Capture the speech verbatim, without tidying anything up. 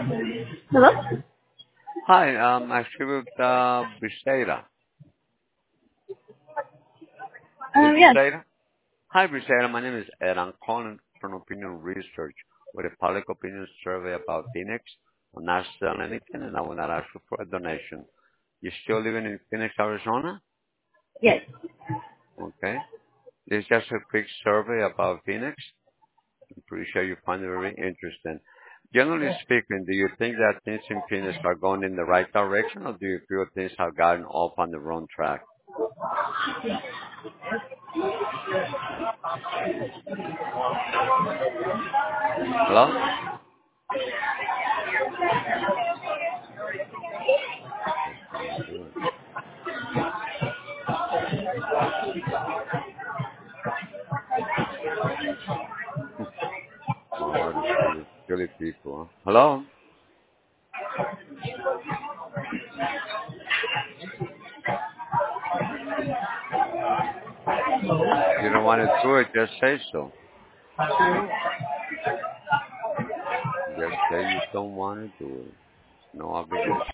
Hello? Hi, um, I speak with uh, Briseida. Is it Um, yes. Briseida? Hi, Briseida. My name is Ed. I'm calling from Opinion Research with a public opinion survey about Phoenix. I'm not selling anything, and I will not ask you for a donation. You still living in Phoenix, Arizona? Yes. Okay. This is just a quick survey about Phoenix. I'm pretty sure you find it very interesting. Generally speaking, do you think that things in Phoenix are going in the right direction, or do you feel things have gotten off on the wrong track? Hello? Oh, the silly, silly people. Huh? Hello? If you don't want to do it, just say so. Just say you don't want to do it. No obligation.